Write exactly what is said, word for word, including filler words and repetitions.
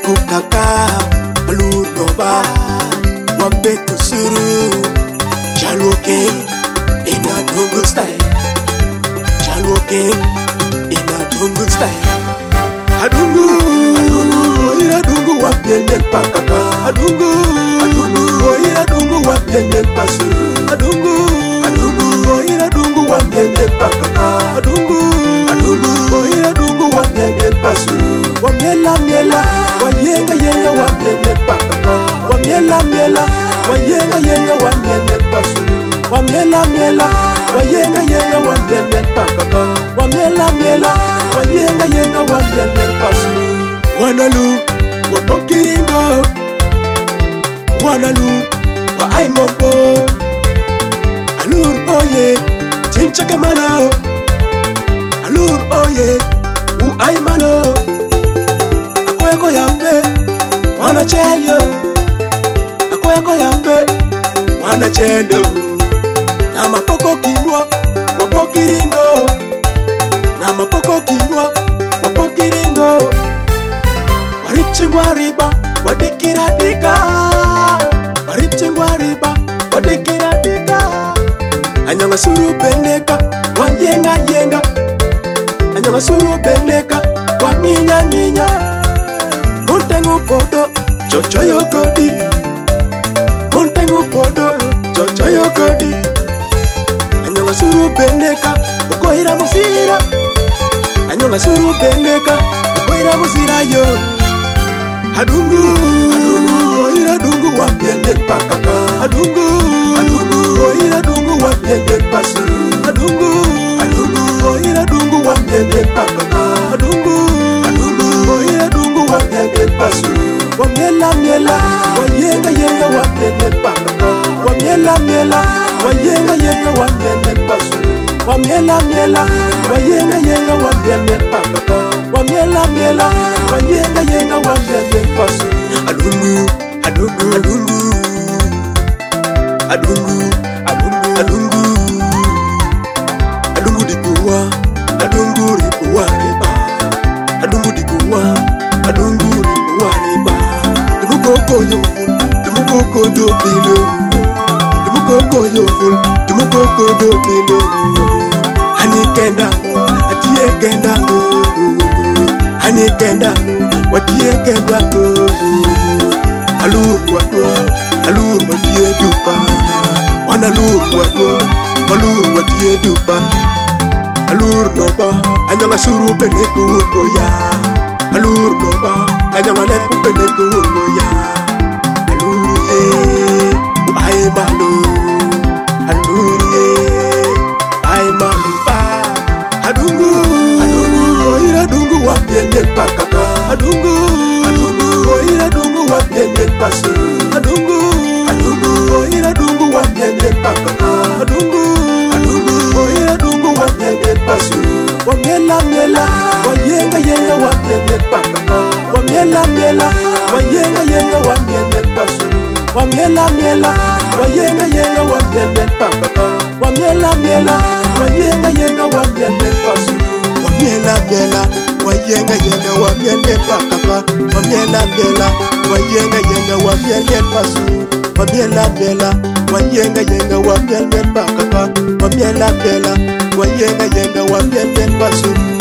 kukaka alur noba wambe kusuru Chalwoke ina dungu style Chalwoke ina dungu style Adungu Adungu ina dungu wapende pakaka Adungu Adungu ina dungu wapende pasu Adungu Adungu ina dungu wapende pakaka Adungu Adungu ina dungu wapende pasu Wamiela miela wayenga yenga wapende pakaka Wamiela miela wayenga yenga wapende pasu Wamiela miela wayenga yenga wapende pakaka Wamiela miela wayenga yenga wapende pasu Wanalu wapokiringo Wanalu wa aimoko Alur oye chinchake mano Alur oye u aimano Akweko yambe wana chelyo Akweko yambe wana chendo Nama poko kinwa wapokiringo Nama poko kinwa wapokiringo Waripchengwa riba wadikira dika Waripchengwa riba wadikira dika Anyanga suru bendeka wanyenga yenga Anyanga suru bendeka wanyinya nyinya Muntengu podo chochoyo kodi Muntengu podo chochoyo kodi Anyanga suru bendeka ukohira musira Anyanga suru bendeka ukohira musira yo Adungu Adungu ina dungu wapende pakaka Adungu Adungu ina dungu wapende pasu Adungu Adungu ina dungu wapende pakaka Adungu Adungu ina dungu wapende pasu Wamiela miela wayenga yenga wapende pakaka Wamiela miela wayenga yenga wapende pasu Wamiela miela wayenga yenga wapende pakaka Wamiela miela wayenga yenga wapende pasu Adungu Adungu Adungu Adungu Adungu Adungu Adungu dikuwa Adungu rikuwa riba Adungu dikuwa Adungu rikuwa riba Dumukoko yoful Dumukoko do bilo Dumukoko yoful Dumukoko do bilo Hani kenda Atie kenda Hani kenda Watie kenda Alur wako Alur watie dupa Wana lur wako Alur watie dupa Alur noba Anyanga suru peneko uko ya Alur noba Anyanga lepu peneko uko ya Alur ye Uae malu Alur ye Uae malu ba Adungu Adungu Ira dungu wapiende pakaka Adungu Adungu Ira dungu wapiende pasu Adungu Adungu Ira dungu wapiende pakaka Adungu Adungu Ira dungu wapiende pasu Wamiela miela wayenga yenga wapiende pakaka Wamiela miela wayenga yenga wapiende pasu Wamiela miela wayenga yenga wapiende pakaka Wamiela miela wayenga yenga wapiende pasu Wamiela miela wayenga yenga wapiende pakaka Wamiela miela wayenga yenga wapiende pasu Wamiela miela wayenga yenga wapiende pakaka Wamiela miela wayenga yenga wapiende pasu